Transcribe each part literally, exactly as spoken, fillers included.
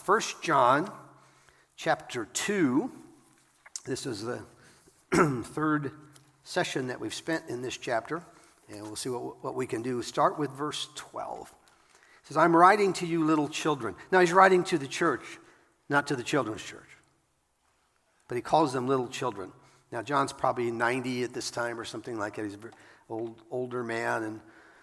First John chapter two. This is the third session that we've spent in this chapter, and we'll see what, what we can do. Start with verse twelve. It says, I'm writing to you little children. Now he's writing to the church, not to the children's church. But he calls them little children. Now John's probably ninety at this time or something like that. He's an old, older man, and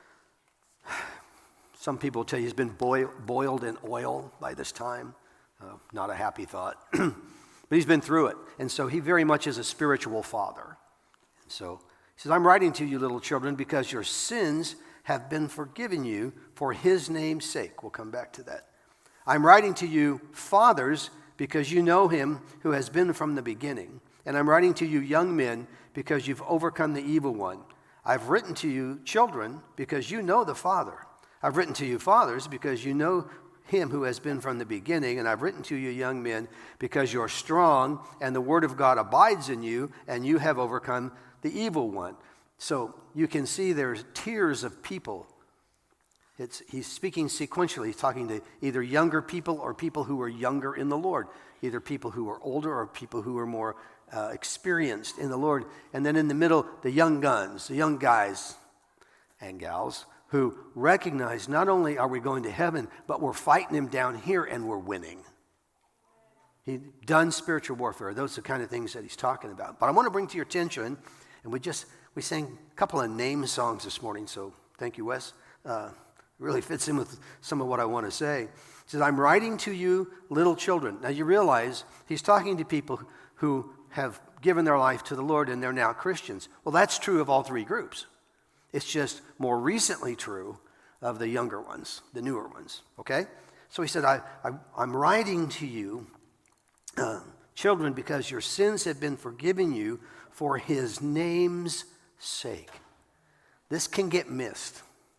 some people tell you he's been boil, boiled in oil by this time. Uh, not a happy thought. But he's been through it. And so he very much is a spiritual father. And so he says, I'm writing to you little children because your sins have been forgiven you for his name's sake. We'll come back to that. I'm writing to you fathers because you know him who has been from the beginning. And I'm writing to you young men because you've overcome the evil one. I've written to you children because you know the Father. I've written to you fathers because you know him who has been from the beginning. And I've written to you young men because you're strong and the word of God abides in you and you have overcome the evil one. So you can see there's tiers of people. It's, he's speaking sequentially. He's talking to either younger people or people who are younger in the Lord, either people who are older or people who are more uh, experienced in the Lord. And then in the middle, the young guns, the young guys and gals who recognize not only are we going to heaven, but we're fighting him down here and we're winning. He's done spiritual warfare. Those are the kind of things that he's talking about. But I want to bring to your attention, and we just, we sang a couple of name songs this morning, so thank you, Wes. Uh, really fits in with some of what I want to say. He says, I'm writing to you little children. Now you realize he's talking to people who have given their life to the Lord and they're now Christians. Well, that's true of all three groups. It's just more recently true of the younger ones, the newer ones, okay? So he said, I, I, I'm writing to you, uh, children, because your sins have been forgiven you for his name's sake. This can get missed.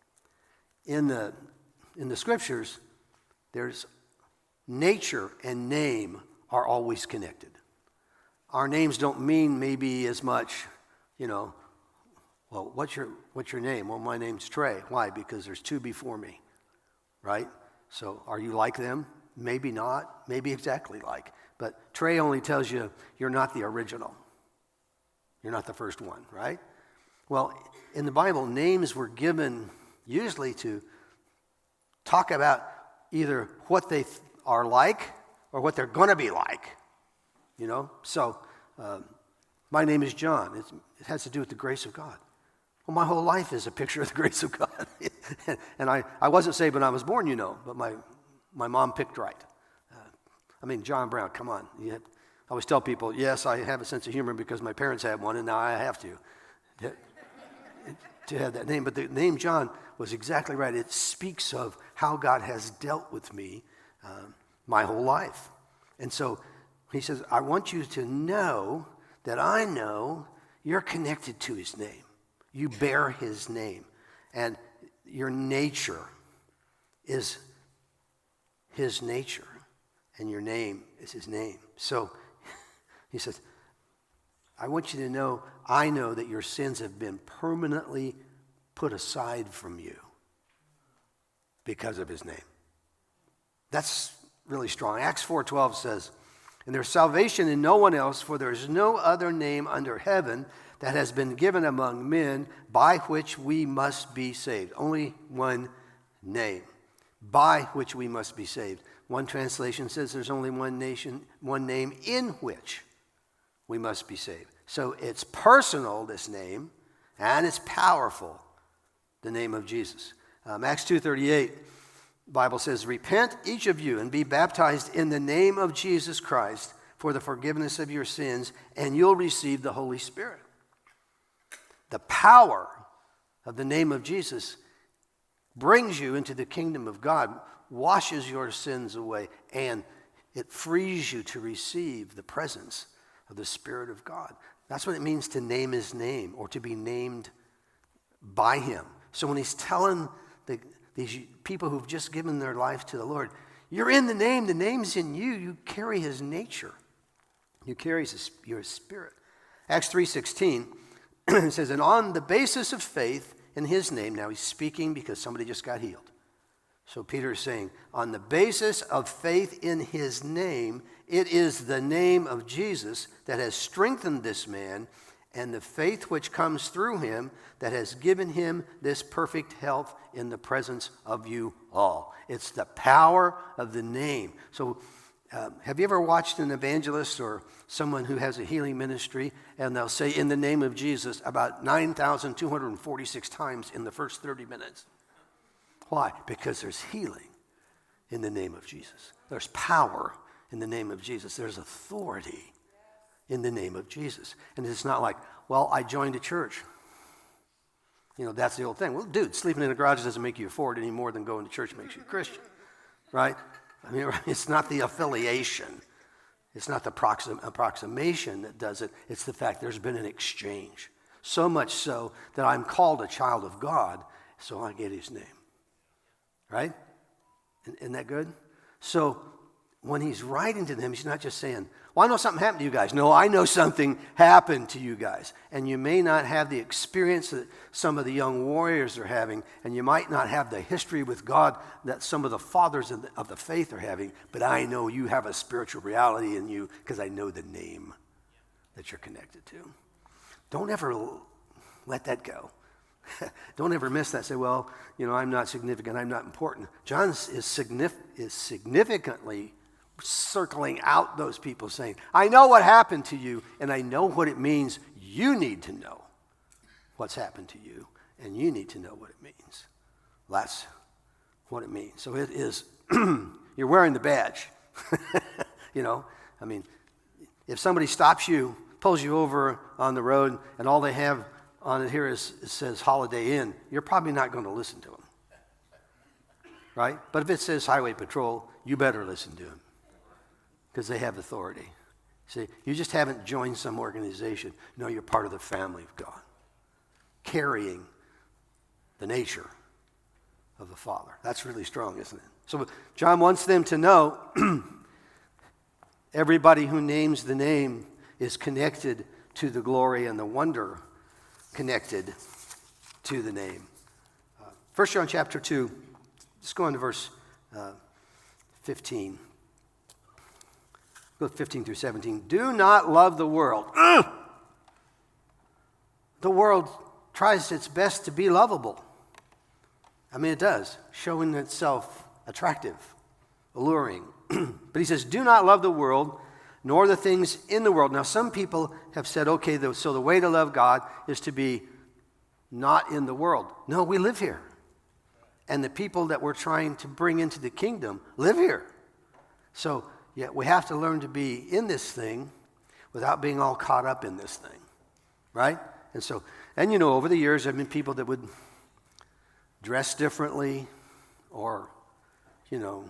In the, in the scriptures, there's nature and name are always connected. Our names don't mean maybe as much, you know, well, what's your what's your name? Well, my name's Trey. Why? Because there's two before me, right? So are you like them? Maybe not. Maybe exactly like. But Trey only tells you you're not the original. You're not the first one, right? Well, in the Bible, names were given usually to talk about either what they th- are like or what they're going to be like, you know? So um, my name is John. It's, it has to do with the grace of God. Well, my whole life is a picture of the grace of God. And I, I wasn't saved when I was born, you know, but my, my mom picked right. Uh, I mean, John Brown, come on. You had, I always tell people, yes, I have a sense of humor because my parents had one, and now I have to. to have that name. But the name John was exactly right. It speaks of how God has dealt with me um, my whole life. And so he says, I want you to know that I know you're connected to his name. You bear his name. And your nature is his nature. And your name is his name. So he says, I want you to know, I know that your sins have been permanently put aside from you because of his name. That's really strong. Acts four twelve says, and there's salvation in no one else, for there is no other name under heaven that has been given among men by which we must be saved. Only one name by which we must be saved. One translation says there's only one nation, one name in which we must be saved. So it's personal, this name, and it's powerful, the name of Jesus. Um, Acts two thirty-eight, the Bible says, repent each of you and be baptized in the name of Jesus Christ for the forgiveness of your sins, and you'll receive the Holy Spirit. The power of the name of Jesus brings you into the kingdom of God, washes your sins away, and it frees you to receive the presence of the Spirit of God. That's what it means to name his name or to be named by him. So when he's telling the, these people who've just given their life to the Lord, you're in the name, the name's in you, you carry his nature. You carry his, your spirit. Acts three sixteen says, and on the basis of faith in his name, now he's speaking because somebody just got healed. So Peter is saying, on the basis of faith in his name, it is the name of Jesus that has strengthened this man, and the faith which comes through him that has given him this perfect health in the presence of you all. It's the power of the name. So uh, have you ever watched an evangelist or someone who has a healing ministry, and they'll say, in the name of Jesus, about nine thousand two hundred forty-six times in the first thirty minutes? Why? Because there's healing in the name of Jesus. There's power in the name of Jesus. There's authority in the name of Jesus. And it's not like, well, I joined a church. You know, that's the old thing. Well, dude, sleeping in a garage doesn't make you a Ford any more than going to church makes you a Christian, right? I mean, it's not the affiliation. It's not the proxim- approximation that does it. It's the fact there's been an exchange. So much so that I'm called a child of God, so I get his name. Right? Isn't that good? So when he's writing to them, he's not just saying, well, I know something happened to you guys. No, I know something happened to you guys. And you may not have the experience that some of the young warriors are having, and you might not have the history with God that some of the fathers of the, of the faith are having, but I know you have a spiritual reality in you because I know the name that you're connected to. Don't ever let that go. Don't ever miss that. Say, well, you know, I'm not significant. I'm not important. John is, signif- is significantly circling out those people saying, I know what happened to you, and I know what it means. You need to know what's happened to you, and you need to know what it means. That's what it means. So it is, you're wearing the badge. You know, I mean, if somebody stops you, pulls you over on the road, and all they have on it here is, it says Holiday Inn, you're probably not going to listen to them, right? But if it says Highway Patrol, you better listen to them because they have authority. See, you just haven't joined some organization. No, you're part of the family of God, carrying the nature of the Father. That's really strong, isn't it? So John wants them to know everybody who names the name is connected to the glory and the wonder connected to the name. Uh, First John chapter two, let's go on to verse uh, fifteen. Go fifteen through seventeen. Do not love the world. Ugh! The world tries its best to be lovable. I mean, it does, showing itself attractive, alluring. But he says, do not love the world, nor the things in the world. Now, some people have said, okay, so the way to love God is to be not in the world. No, we live here. And the people that we're trying to bring into the kingdom live here. So, yeah, we have to learn to be in this thing without being all caught up in this thing, right? And so, and you know, over the years, there have been people that would dress differently or, you know,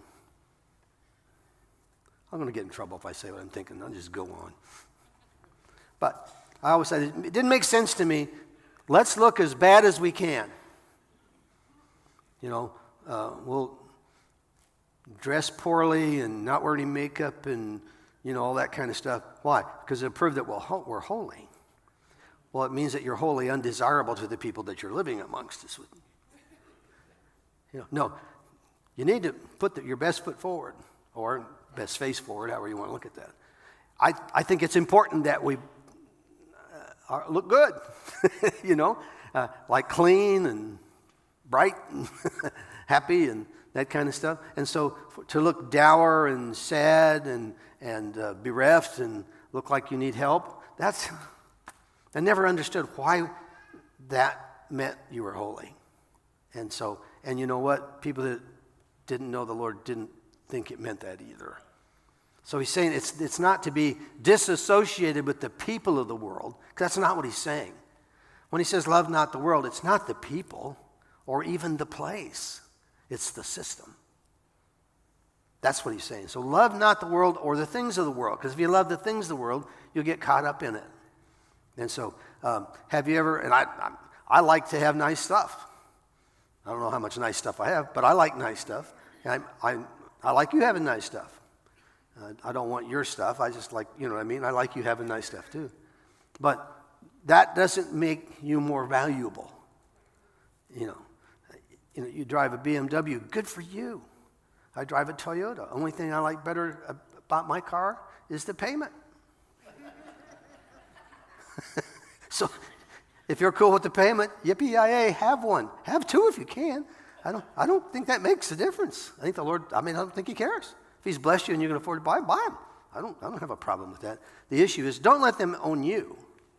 I'm going to get in trouble if I say what I'm thinking. I'll just go on. But I always said, it didn't make sense to me. Let's look as bad as we can. You know, uh, we'll dress poorly and not wear any makeup and, you know, all that kind of stuff. Why? Because it'll prove that we're holy. Well, it means that you're wholly undesirable to the people that you're living amongst us with. You know, no, you need to put the, your best foot forward, or best face forward, however you want to look at that. I, I think it's important that we uh, are, look good, you know, uh, like clean and bright and happy and that kind of stuff. And so for, to look dour and sad and, and uh, bereft and look like you need help, that's, I never understood why that meant you were holy. And so, and you know what? People that didn't know the Lord didn't think it meant that either. So he's saying it's it's not to be disassociated with the people of the world, because that's not what he's saying. When he says love not the world, it's not the people or even the place. It's the system. That's what he's saying. So love not the world or the things of the world, because if you love the things of the world, you'll get caught up in it. And so um, have you ever, and I, I I like to have nice stuff. I don't know how much nice stuff I have, but I like nice stuff. And I, I I like you having nice stuff. Uh, I don't want your stuff. I just like, you know what I mean? I like you having nice stuff too. But that doesn't make you more valuable. You know, you know, you drive a B M W, good for you. I drive a Toyota. Only thing I like better about my car is the payment. So if you're cool with the payment, yippee-yi-yay, have one. Have two if you can. I don't, I don't think that makes a difference. I think the Lord, I mean, I don't think he cares. If he's blessed you and you can afford to buy, buy them. I don't, I don't have a problem with that. The issue is don't let them own you.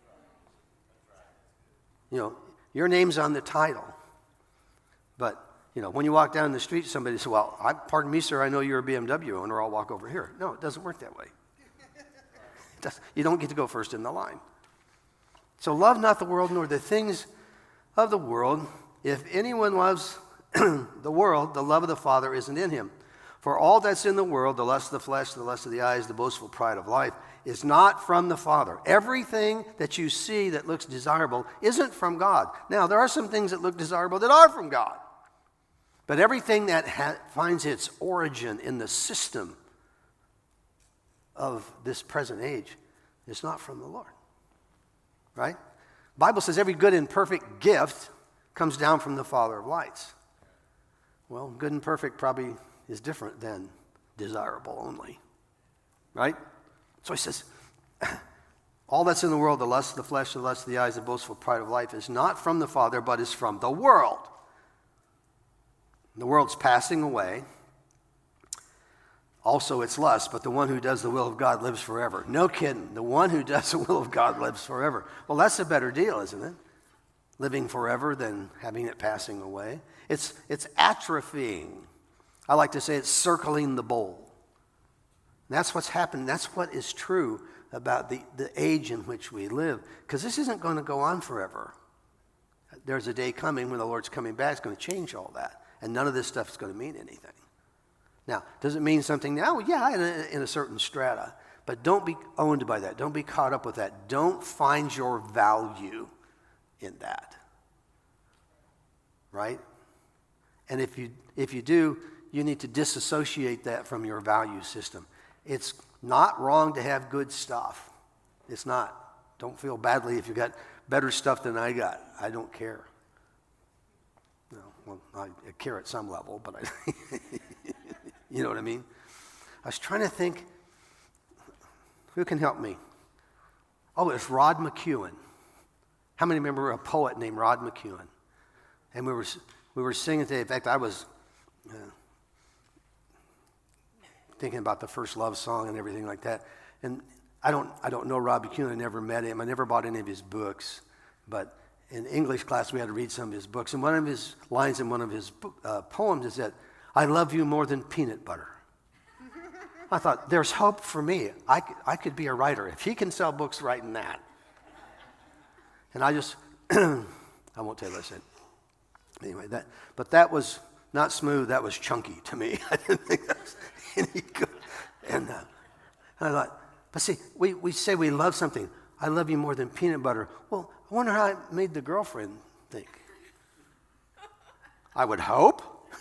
You know, your name's on the title. But, you know, when you walk down the street, somebody says, well, I, pardon me, sir, I know you're a B M W owner. I'll walk over here. No, it doesn't work that way. It does, you don't get to go first in the line. So love not the world nor the things of the world. If anyone loves the world, the love of the Father isn't in him. For all that's in the world, the lust of the flesh, the lust of the eyes, the boastful pride of life, is not from the Father. Everything that you see that looks desirable isn't from God. Now, there are some things that look desirable that are from God. But everything that ha- finds its origin in the system of this present age is not from the Lord. Right? The Bible says every good and perfect gift comes down from the Father of lights. Well, good and perfect probably is different than desirable only. Right? So he says, all that's in the world, the lust of the flesh, the lust of the eyes, the boastful pride of life, is not from the Father, but is from the world. The world's passing away. Also its lust, but the one who does the will of God lives forever. No kidding. The one who does the will of God lives forever. Well, that's a better deal, isn't it? Living forever than having it passing away. It's, it's atrophying. I like to say it's circling the bowl. And that's what's happened. That's what is true about the, the age in which we live. Because this isn't going to go on forever. There's a day coming when the Lord's coming back. It's going to change all that. And none of this stuff is going to mean anything. Now, does it mean something now? Well, yeah, in a, in a certain strata. But don't be owned by that. Don't be caught up with that. Don't find your value in that. Right? And if you if you do, you need to disassociate that from your value system. It's not wrong to have good stuff. It's not. Don't feel badly if you got better stuff than I got. I don't care. No, well, I care at some level, but I, you know what I mean? I was trying to think, who can help me? Oh, it's Rod McEwen. How many remember a poet named Rod McEwen? And we were we were singing today. In fact, I was uh, thinking about the first love song and everything like that. And I don't I don't know Rod McEwen. I never met him. I never bought any of his books. But in English class, we had to read some of his books. And one of his lines in one of his uh, poems is that, I love you more than peanut butter. I thought, there's hope for me. I, I could be a writer. If he can sell books writing that. And I just, I won't tell you what I said. Anyway, that, but that was not smooth. That was chunky to me. I didn't think that was any good. And, uh, and I thought, but see, we, we say we love something. I love you more than peanut butter. Well, I wonder how it made the girlfriend think. I would hope.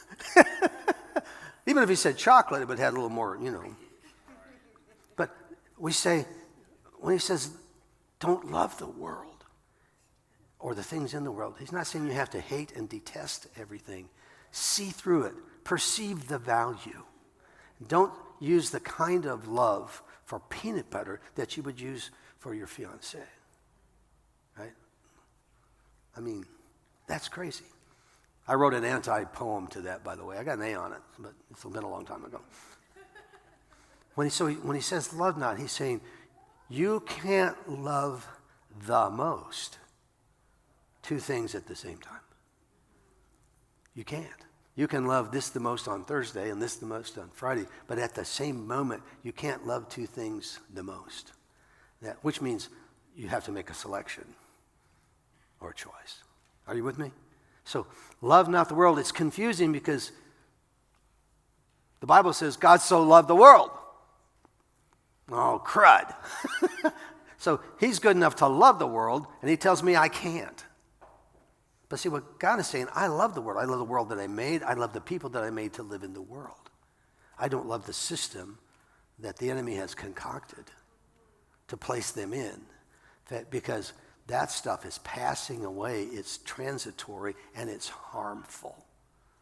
Even if he said chocolate, it would have had a little more, you know. But we say, when he says, don't love the world or the things in the world, he's not saying you have to hate and detest everything. See through it. Perceive the value. Don't use the kind of love for peanut butter that you would use for your fiancé. Right? I mean, that's crazy. I wrote an anti-poem to that, by the way. I got an A on it, but it's been a long time ago. When he, so he, when he says love not, he's saying you can't love the most two things at the same time. You can't. You can love this the most on Thursday and this the most on Friday, but at the same moment, you can't love two things the most. That, which means you have to make a selection or a choice. Are you with me? So, love not the world. It's confusing because the Bible says God so loved the world. Oh, crud. So, he's good enough to love the world, and he tells me I can't. But see, what God is saying, I love the world. I love the world that I made. I love the people that I made to live in the world. I don't love the system that the enemy has concocted to place them in, because that stuff is passing away, it's transitory, and it's harmful.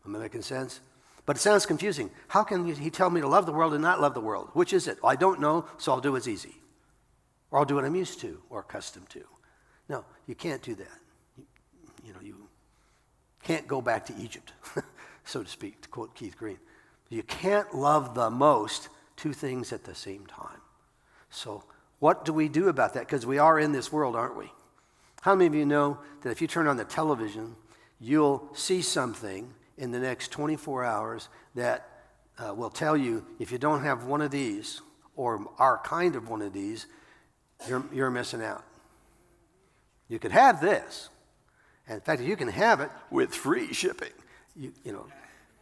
Am I making sense? But it sounds confusing. How can he tell me to love the world and not love the world? Which is it? Well, I don't know, so I'll do what's easy. Or I'll do what I'm used to or accustomed to. No, you can't do that. You, you know, you can't go back to Egypt, so to speak, to quote Keith Green. You can't love the most two things at the same time. So what do we do about that? Because we are in this world, aren't we? How many of you know that if you turn on the television, you'll see something in the next twenty-four hours that uh, will tell you if you don't have one of these or our kind of one of these, you're, you're missing out. You could have this. And in fact, you can have it with free shipping. You, you know,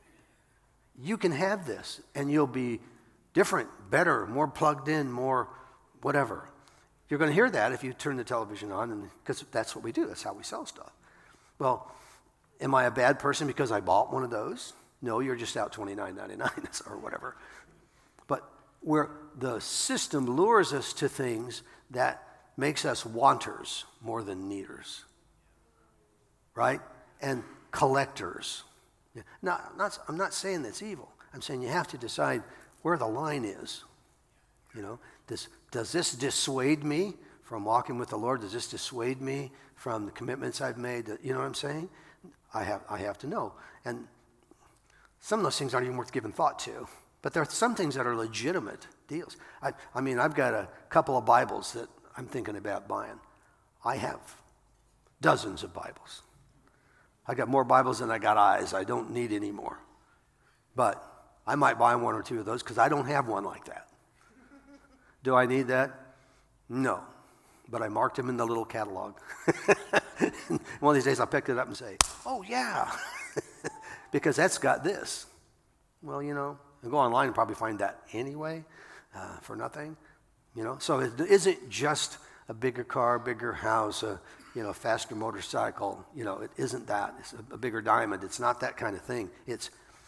you can have this and you'll be different, better, more plugged in, more whatever. You're going to hear that if you turn the television on, and because that's what we do. That's how we sell stuff. Well, am I a bad person because I bought one of those? No, you're just out twenty-nine ninety-nine or whatever. But where the system lures us to things that makes us wanters more than needers, right? And collectors. Now, I'm not, I'm not saying that's evil. I'm saying you have to decide where the line is. You know, does, does this dissuade me from walking with the Lord? Does this dissuade me from the commitments I've made? You know what I'm saying? I have, I have to know. And some of those things aren't even worth giving thought to. But there are some things that are legitimate deals. I, I mean, I've got a couple of Bibles that I'm thinking about buying. I have dozens of Bibles. I got more Bibles than I got eyes. I don't need any more. But I might buy one or two of those because I don't have one like that. Do I need that? No. But I marked them in the little catalog. One of these days I'll pick it up and say, oh, yeah, because that's got this. Well, you know, I'll go online and probably find that anyway uh, for nothing. You know, so it isn't just a bigger car, bigger house, a you know, faster motorcycle. You know, it isn't that. It's a, a bigger diamond. It's not that kind of thing. It's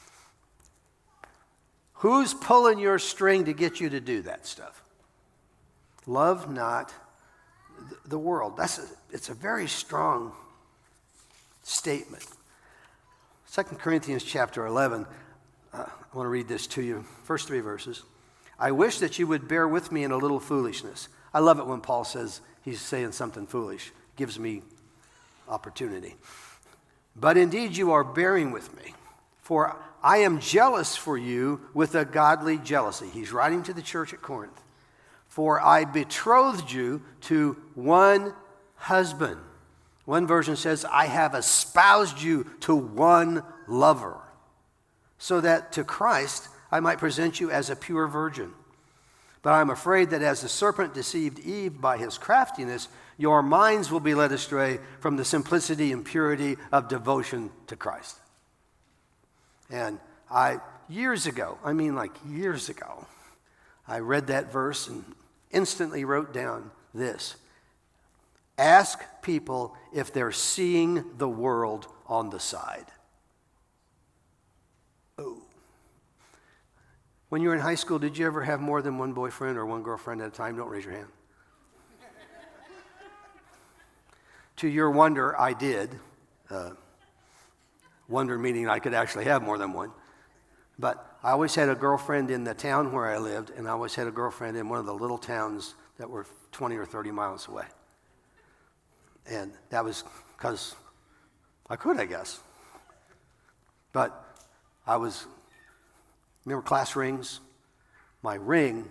who's pulling your string to get you to do that stuff? Love not the world. That's a, it's a very strong statement. Second Corinthians chapter eleven. Uh, I want to read this to you. First three verses. I wish that you would bear with me in a little foolishness. I love it when Paul says he's saying something foolish. It gives me opportunity. But indeed you are bearing with me, for I am jealous for you with a godly jealousy. He's writing to the church at Corinth. For I betrothed you to one husband. One version says, I have espoused you to one lover, so that to Christ I might present you as a pure virgin. But I'm afraid that as the serpent deceived Eve by his craftiness, your minds will be led astray from the simplicity and purity of devotion to Christ. And I, years ago, I mean like years ago, I read that verse and instantly wrote down this. Ask people if they're seeing the world on the side. Oh. When you were in high school, did you ever have more than one boyfriend or one girlfriend at a time? Don't raise your hand. To your wonder, I did. Uh, wonder meaning I could actually have more than one. But I always had a girlfriend in the town where I lived, and I always had a girlfriend in one of the little towns that were twenty or thirty miles away. And that was because I could, I guess. But I was, remember class rings? My ring,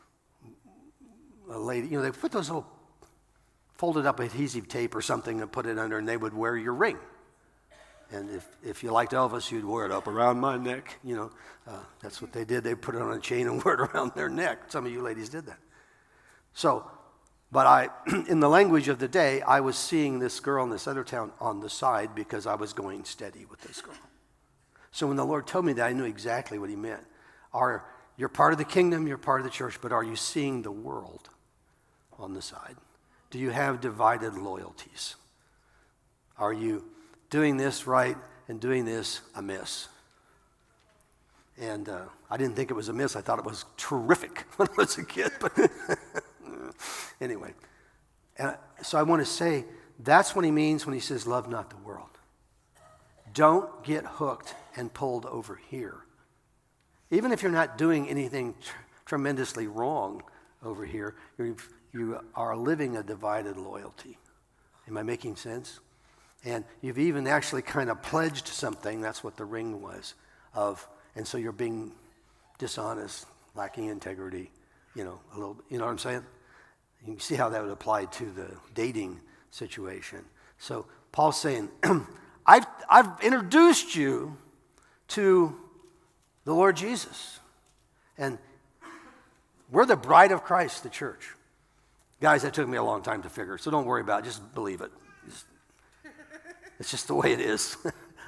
a lady, you know, they put those little folded up adhesive tape or something and put it under, and they would wear your ring. And if, if you liked Elvis, you'd wear it up around my neck. You know, uh, that's what they did. They put it on a chain and wear it around their neck. Some of you ladies did that. So, but I, in the language of the day, I was seeing this girl in this other town on the side because I was going steady with this girl. So when the Lord told me that, I knew exactly what he meant. Are, you're part of the kingdom, you're part of the church, but are you seeing the world on the side? Do you have divided loyalties? Are you doing this right and doing this amiss? And uh, I didn't think it was amiss. I thought it was terrific when I was a kid. But anyway, and so I want to say that's what he means when he says, love not the world. Don't get hooked and pulled over here. Even if you're not doing anything tr- tremendously wrong over here, you're, you are living a divided loyalty. Am I making sense? And you've even actually kind of pledged something, that's what the ring was, of, and so you're being dishonest, lacking integrity, you know, a little, you know what I'm saying? You can see how that would apply to the dating situation. So Paul's saying, I've, I've introduced you to the Lord Jesus. And we're the bride of Christ, the church. Guys, that took me a long time to figure, so don't worry about it. Just believe it. It's, it's just the way it is.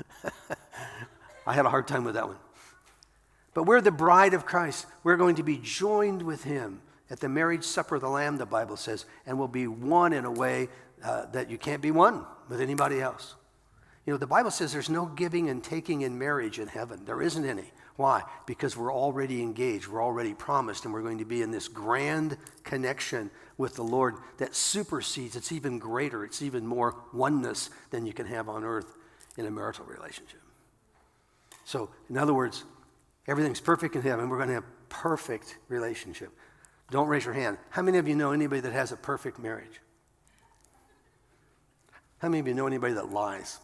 I had a hard time with that one. But we're the bride of Christ. We're going to be joined with him at the marriage supper of the Lamb, the Bible says, and will be one in a way uh, that you can't be one with anybody else. You know, the Bible says there's no giving and taking in marriage in heaven. There isn't any. Why? Because we're already engaged. We're already promised, and we're going to be in this grand connection with the Lord that supersedes. It's even greater. It's even more oneness than you can have on earth in a marital relationship. So, in other words, everything's perfect in heaven. We're going to have perfect relationship. Don't raise your hand. How many of you know anybody that has a perfect marriage? How many of you know anybody that lies?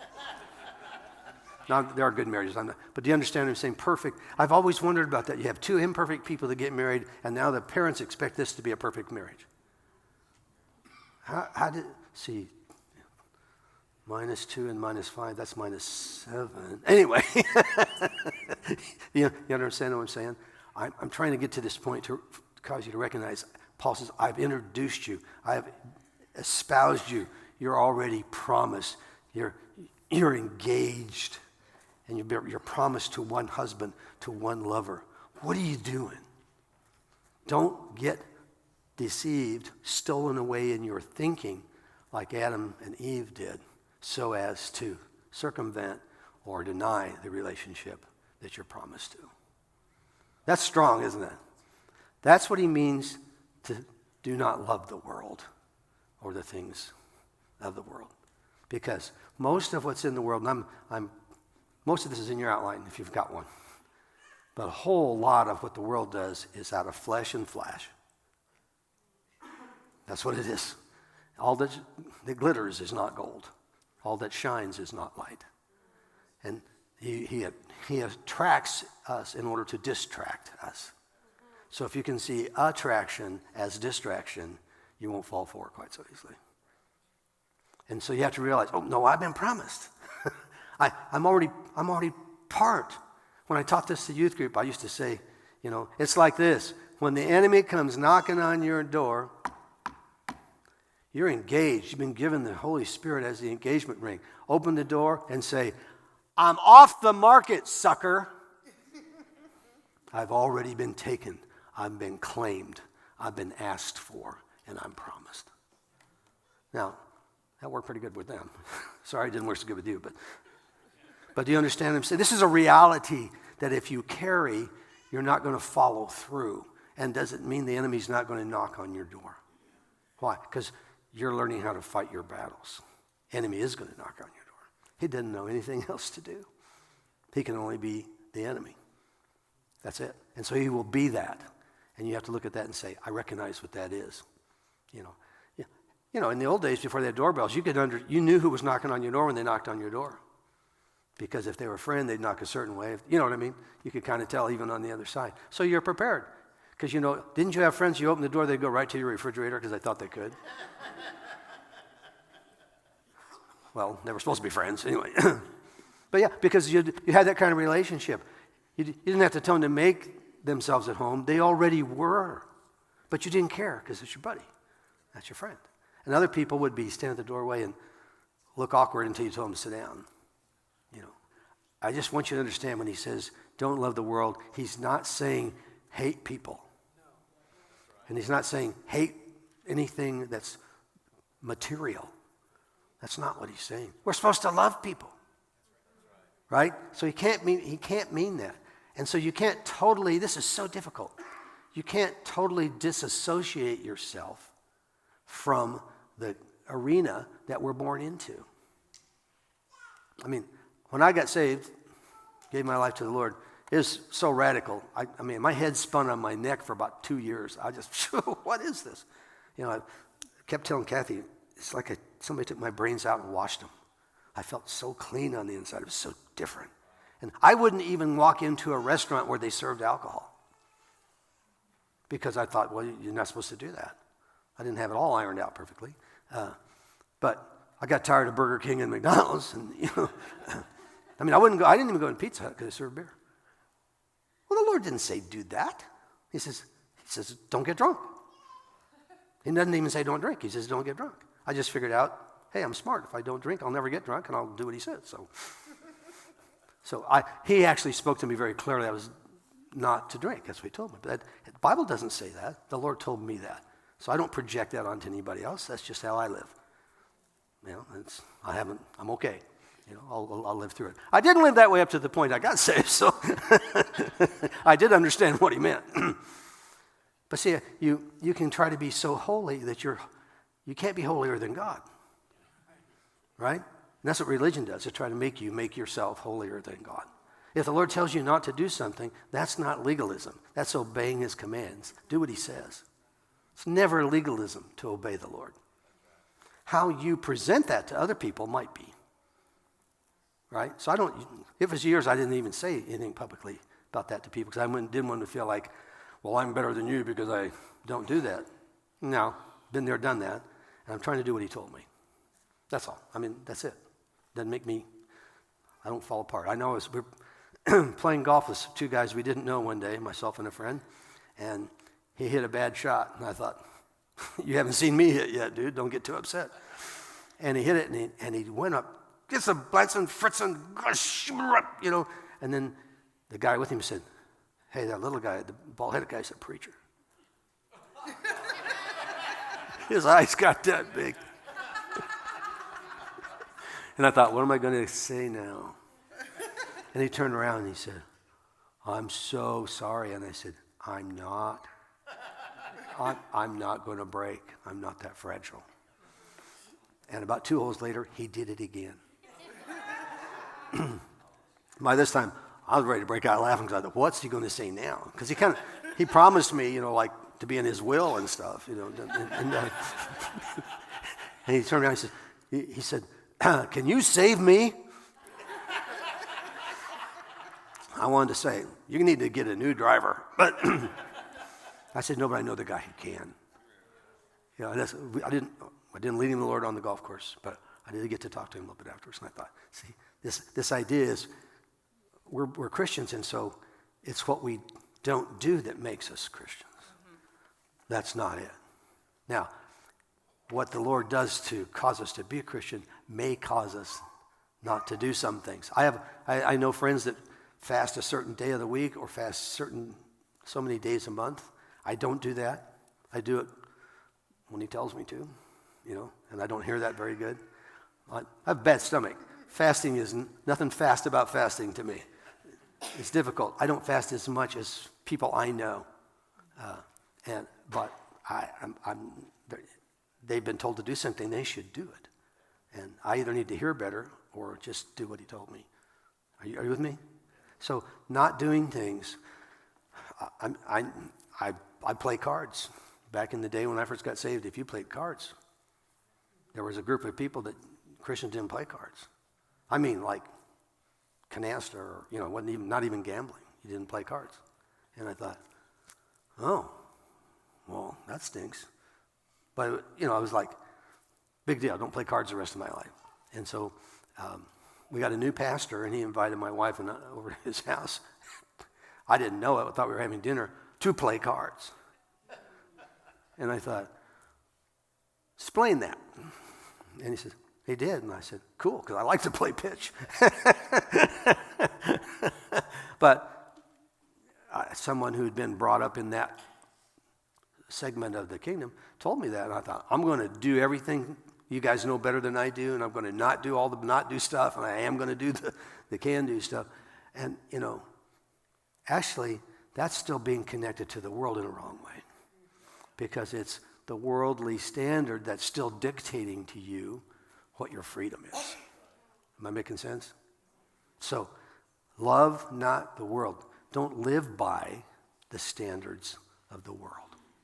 Now, there are good marriages, I'm not, but do you understand what I'm saying? Perfect. I've always wondered about that. You have two imperfect people that get married, and now the parents expect this to be a perfect marriage. How, how did, see, minus two and minus five, that's minus seven. Anyway, you, you understand what I'm saying? I'm, I'm trying to get to this point to cause you to recognize, Paul says, I've introduced you. I've espoused you. You're already promised. You're, you're engaged. And you're promised to one husband, to one lover. What are you doing? Don't get deceived, stolen away in your thinking like Adam and Eve did, so as to circumvent or deny the relationship that you're promised to. That's strong, isn't it? That's what he means to do not love the world or the things of the world. Because most of what's in the world, and I'm, I'm most of this is in your outline if you've got one. But a whole lot of what the world does is out of flesh and flash. That's what it is. All that, that glitters is not gold. All that shines is not light. And he, he, he attracts us in order to distract us. So if you can see attraction as distraction, you won't fall for it quite so easily. And so you have to realize, oh, no, I've been promised. I, I'm already I'm already part. When I taught this to youth group, I used to say, you know, it's like this. When the enemy comes knocking on your door, you're engaged. You've been given the Holy Spirit as the engagement ring. Open the door and say, I'm off the market, sucker. I've already been taken. I've been claimed. I've been asked for, and I'm promised. Now, that worked pretty good with them. Sorry it didn't work so good with you, but but do you understand what I'm saying? This is a reality that if you carry, you're not going to follow through. And doesn't mean the enemy's not going to knock on your door. Why? Because you're learning how to fight your battles. Enemy is going to knock on your door. He doesn't know anything else to do. He can only be the enemy. That's it. And so he will be that. And you have to look at that and say, I recognize what that is. You know, yeah. You know, in the old days before they had doorbells, you could under, you knew who was knocking on your door when they knocked on your door. Because if they were a friend, they'd knock a certain way. You know what I mean? You could kind of tell even on the other side. So you're prepared. Because, you know, didn't you have friends, you open the door, they'd go right to your refrigerator because they thought they could? Well, they were supposed to be friends anyway. But yeah, because you you had that kind of relationship. You, you didn't have to tell them to make themselves at home. They already were. But you didn't care because it's your buddy. That's your friend. And other people would be stand at the doorway and look awkward until you told them to sit down. You know, I just want you to understand when he says, don't love the world, he's not saying hate people. And he's not saying hate anything that's material. That's not what he's saying. We're supposed to love people. Right? So he can't mean he can't mean that. And so you can't totally, this is so difficult. You can't totally disassociate yourself from the arena that we're born into. I mean, when I got saved, gave my life to the Lord. It was so radical. I, I mean, my head spun on my neck for about two years. I just, what is this? You know, I kept telling Kathy, it's like a, somebody took my brains out and washed them. I felt so clean on the inside. It was so different. And I wouldn't even walk into a restaurant where they served alcohol because I thought, well, you're not supposed to do that. I didn't have it all ironed out perfectly. Uh, but I got tired of Burger King and McDonald's. And, you know, I mean, I wouldn't go, I didn't even go to Pizza Hut because they served beer. Well, the Lord didn't say do that. He says, he says, don't get drunk. He doesn't even say don't drink. He says don't get drunk. I just figured out, hey, I'm smart. If I don't drink, I'll never get drunk, and I'll do what he says. So, so I, he actually spoke to me very clearly. I was not to drink. That's what he told me. But that, the Bible doesn't say that. The Lord told me that. So I don't project that onto anybody else. That's just how I live. You know, it's, I haven't, I'm okay. You know, I'll, I'll live through it. I didn't live that way up to the point I got saved, so I did understand what he meant. But see, you, you can try to be so holy that you're, you can't be holier than God. Right? And that's what religion does. It tries to make you make yourself holier than God. If the Lord tells you not to do something, that's not legalism. That's obeying his commands. Do what he says. It's never legalism to obey the Lord. How you present that to other people might be. Right? So I don't, it was years I didn't even say anything publicly about that to people because I didn't want to feel like, well, I'm better than you because I don't do that. No, been there, done that, and I'm trying to do what he told me. That's all. I mean, that's it. Doesn't make me, I don't fall apart. I know as we we're playing golf with two guys we didn't know one day, myself and a friend, and he hit a bad shot, and I thought, you haven't seen me hit yet, dude. Don't get too upset. And he hit it, and he, and he went up, gets a Blitzen, Fritzen, you know, and then the guy with him said, hey, that little guy, the bald-headed guy, said, preacher. His eyes got that big. And I thought, what am I going to say now? And he turned around and he said, I'm so sorry. And I said, I'm not. I'm, I'm not going to break. I'm not that fragile. And about two holes later, he did it again. By this time, I was ready to break out laughing because I thought, what's he going to say now? Because he kind of, he promised me, you know, like to be in his will and stuff, you know. And, and, uh, and he turned around and he said, he, he said, can you save me? I wanted to say, you need to get a new driver. But I said, no, but I know the guy who can. You know, that's, I didn't I didn't lead him to the Lord on the golf course, but I did get to talk to him a little bit afterwards. And I thought, see, this, this idea is we're, we're Christians, and so it's what we don't do that makes us Christians. Mm-hmm. That's not it. Now, what the Lord does to cause us to be a Christian may cause us not to do some things. I have I, I know friends that fast a certain day of the week or fast certain so many days a month. I don't do that. I do it when he tells me to, you know, and I don't hear that very good. I have a bad stomach. Fasting is nothing fast about fasting to me. It's difficult. I don't fast as much as people I know, uh, and but I, I'm, I'm they've been told to do something, they should do it. And I either need to hear better or just do what he told me. Are you, are you with me? So not doing things, I, I, I, I play cards. Back in the day when I first got saved, if you played cards, there was a group of people that Christians didn't play cards. I mean, like canasta or, you know, it wasn't even, not even gambling. You didn't play cards. And I thought, oh, well, that stinks. But, you know, I was like, big deal. Don't play cards the rest of my life. And so um, we got a new pastor, and he invited my wife and I over to his house. I didn't know it. I thought we were having dinner to play cards. And I thought, explain that. And he said, he did. And I said, cool, because I like to play pitch. But uh, someone who had been brought up in that segment of the kingdom told me that. And I thought, I'm going to do everything you guys know better than I do, and I'm going to not do all the not do stuff, and I am going to do the, the can do stuff. And, you know, actually, that's still being connected to the world in a wrong way. Because it's the worldly standard that's still dictating to you what your freedom is. Am I making sense? So Love not the world. Don't live by the standards of the world.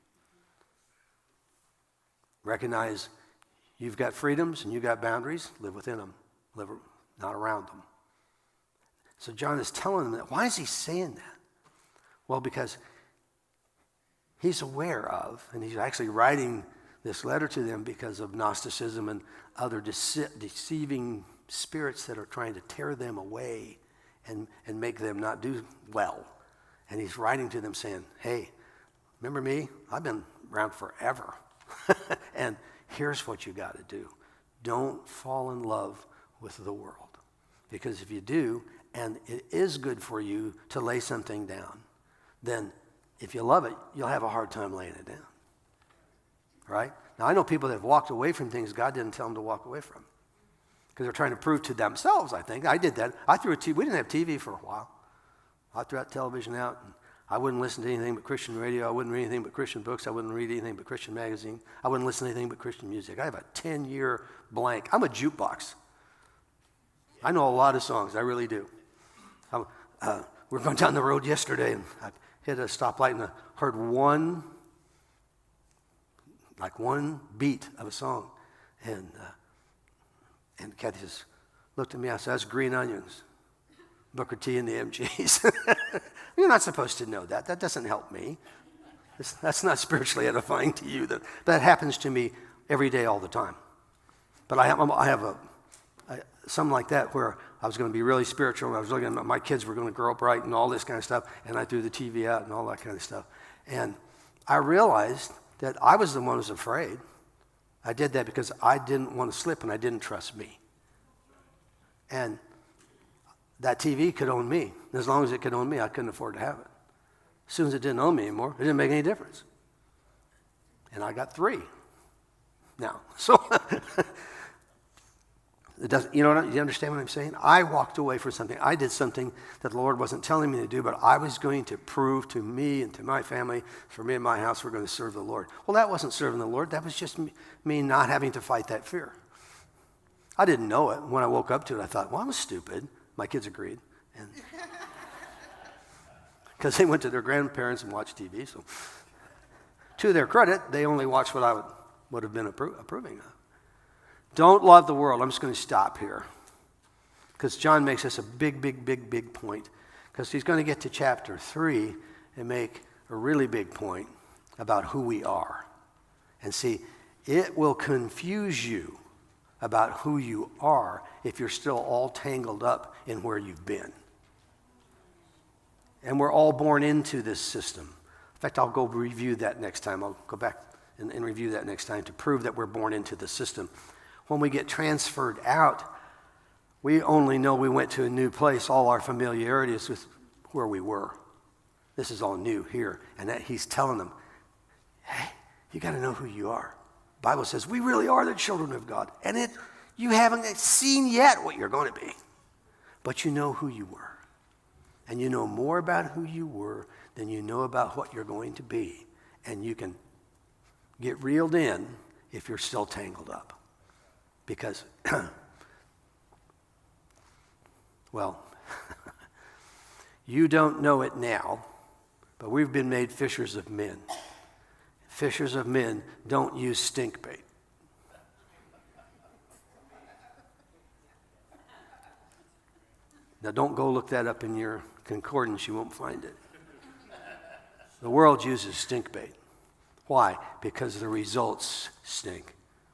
Recognize you've got freedoms and you've got boundaries. Live within them. Live not around them. So John is telling them that. Why is he saying that? Well, because he's aware of, and he's actually writing this letter to them because of Gnosticism and other dece- deceiving spirits that are trying to tear them away and, and make them not do well. And he's writing to them saying, hey, remember me? I've been around forever. And here's what you got to do. Don't fall in love with the world. Because if you do, and it is good for you to lay something down, then if you love it, you'll have a hard time laying it down. Right? Now, I know people that have walked away from things God didn't tell them to walk away from. Because they're trying to prove to themselves, I think. I did that. I threw a T V. We didn't have T V for a while. I threw that television out. And I wouldn't listen to anything but Christian radio. I wouldn't read anything but Christian books. I wouldn't read anything but Christian magazine. I wouldn't listen to anything but Christian music. I have a ten-year blank. I'm a jukebox. I know a lot of songs. I really do. I, uh, we were going down the road yesterday, and I hit a stoplight, and I heard one, like one beat of a song. And uh, and Kathy just looked at me. I said, that's Green Onions, Booker T and the M Gs. You're not supposed to know that. That doesn't help me. It's, that's not spiritually edifying to you. That, that happens to me every day, all the time. But I have, I have a, I, something like that where I was going to be really spiritual, and I was looking at my kids were going to grow up right and all this kind of stuff, and I threw the T V out and all that kind of stuff. And I realized that I was the one who was afraid. I did that because I didn't want to slip, and I didn't trust me. And that T V could own me. As long as it could own me, I couldn't afford to have it. As soon as it didn't own me anymore, it didn't make any difference. And I got three now. So, it doesn't, you know what, you understand what I'm saying? I walked away from something. I did something that the Lord wasn't telling me to do, but I was going to prove to me and to my family, for me and my house, we're going to serve the Lord. Well, that wasn't serving the Lord. That was just me, me not having to fight that fear. I didn't know it. When I woke up to it, I thought, well, I was stupid. My kids agreed. And because they went to their grandparents and watched T V. So to their credit, they only watched what I would, would have been appro- approving of. Don't love the world. I'm just going to stop here. Because John makes us a big, big, big, big point. Because he's going to get to chapter three and make a really big point about who we are. And see, it will confuse you about who you are if you're still all tangled up in where you've been. And we're all born into this system. In fact, I'll go review that next time. I'll go back and, and review that next time to prove that we're born into the system. When we get transferred out, we only know we went to a new place. All our familiarity is with where we were. This is all new here. And that he's telling them, hey, you got to know who you are. The Bible says we really are the children of God. And it, you haven't seen yet what you're going to be. But you know who you were. And you know more about who you were than you know about what you're going to be. And you can get reeled in if you're still tangled up. Because, well, you don't know it now, but we've been made fishers of men. Fishers of men don't use stink bait. Now, don't go look that up in your concordance. You won't find it. The world uses stink bait. Why? Because the results stink.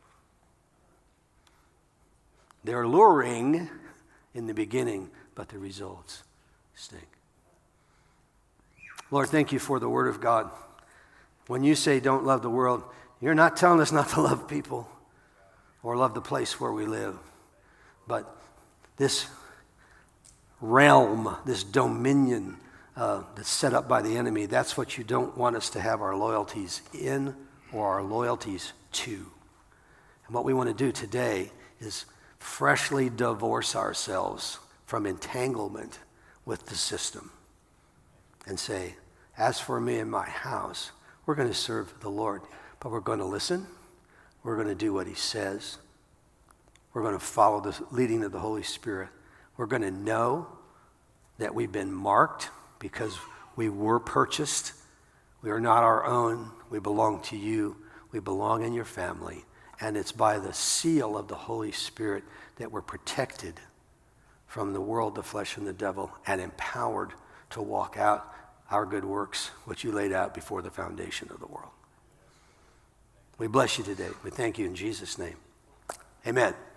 They're luring in the beginning, but the results stink. Lord, thank you for the word of God. When you say don't love the world, you're not telling us not to love people or love the place where we live. But this realm, this dominion uh, that's set up by the enemy, that's what you don't want us to have our loyalties in or our loyalties to. And what we want to do today is freshly divorce ourselves from entanglement with the system and say, as for me and my house, we're going to serve the Lord, but we're going to listen. We're going to do what he says. We're going to follow the leading of the Holy Spirit. We're going to know that we've been marked because we were purchased. We are not our own. We belong to you. We belong in your family. And it's by the seal of the Holy Spirit that we're protected from the world, the flesh, and the devil, and empowered to walk out our good works, which you laid out before the foundation of the world. We bless you today. We thank you in Jesus' name. Amen.